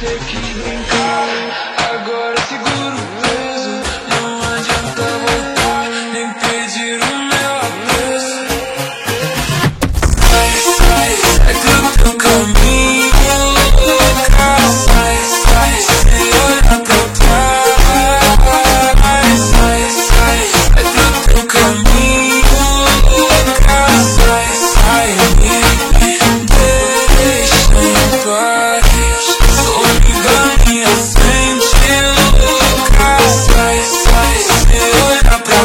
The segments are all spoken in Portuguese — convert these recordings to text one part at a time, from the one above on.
ter que brincar. Agora seguro o peso, não adianta voltar, nem pedir o meu apreço. Sai, sai, sai do teu caminho, louca. Sai, sai, sem olhar pra trás. Sai, sai, sai do teu caminho, louca. Sai, sai, me deixa em paz. Solidão me acende, louca. Sai, sai, sem olhar pra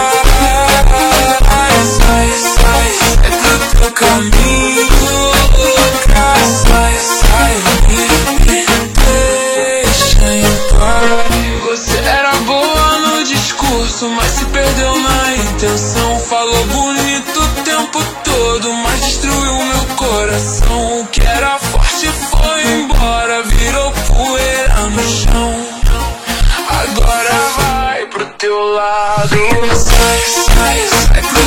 trás. Sai, sai, sai do teu caminho, louca. Sai, sai, me deixa em paz. Você era boa no discurso, mas se perdeu na intenção. Falou bonito o tempo todo, mas destruiu meu coração. O que era forte foi embora, virou poeira no chão. Agora vai pro teu lado. Sai, sai, sai pro